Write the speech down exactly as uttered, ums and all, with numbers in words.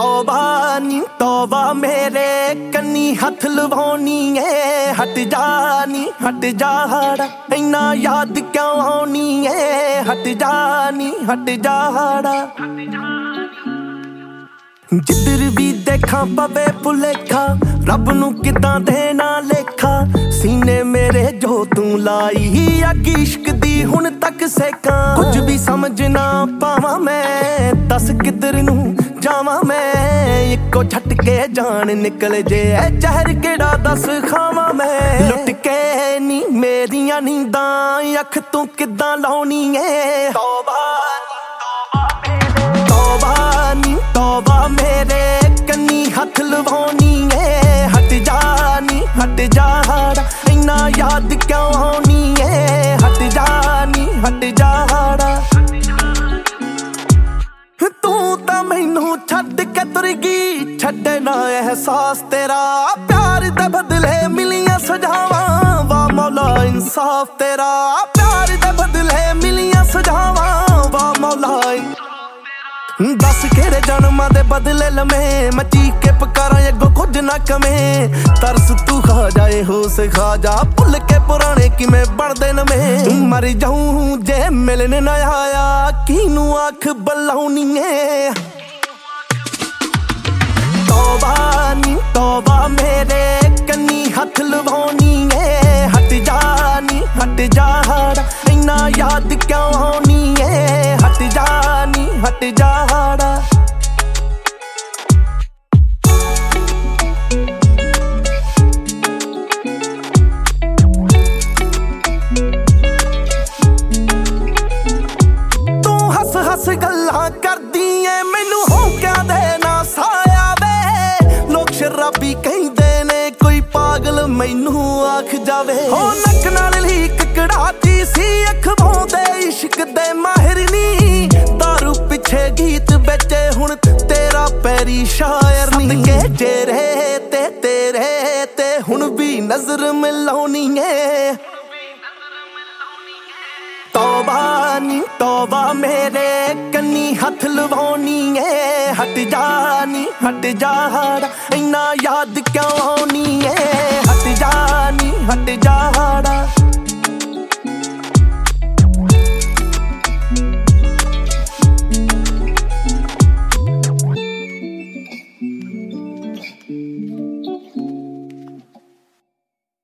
तौबा नी तौबा मेरे कन्नी हथ लवानी है। हट जा नी हट जा इन्ना याद क्यों आनी है। हट जा नी हट जा जिधर भी देखा पवे भुलेखा रब नू किदां देना लेखा। सीने मेरे जो तू लाई अग इश्क दी हुण तक सेका। कुछ भी समझ ना पावां मैं दस किधर नू जावां मैं। इको झटके जान निकल जे जहर केड़ा दस खावां मैं। लुट के नी मेरियां नींदां अख तू किदां लाउणी है। तौबा तौबा नी तौबा मेरे कन्नी हथ लवानी है। हट जा नी हट जा इन्ना याद क्यों आनी है। हट जा नी हट जा तू तां मैनू छड्ड के तुर गई। छड्डे ना एहसास तेरा प्यार दे बदले मिलियां सजावां। वाह मौला इंसाफ तेरा प्यार दे बदले मिलियां सजावां। वाह मौला दस केड़े जन्मां दे बदले लमे मैं चीख के पकारां अगों कुछ ना कमे। तरस तू खा जाए हो से खा जा भुल के पुराने किवें बनदे नवें। मर जाऊं जे मिलने ना आया किनू आख बलाउनी है। तौबा नी तौबा मेरे कन्नी हथ लवानी है। हट जा नी हट जा इन्ना याद क्यों आनी है। हट जा नी हट जा हस गल्लां करदी ऐ मैनू होंकियां दे ना साया वे। लोग शराबी कहिंदे ने कोई पागल मैनू आख जावे। हो नक नाल लीक कड़ाती सी अखवां दे इश्क दे माहिर नी। दारू पिछे गीत बेचे हुण तेरा पैरी शायर नी। सदके चेहरे ते तेरे ते हुण भी नजर मिलाउनी है। तौबा नी तौबा मेरे कन्नी हथ लवानी है। हट जा नी हट जा इन्ना याद क्यों आनी है।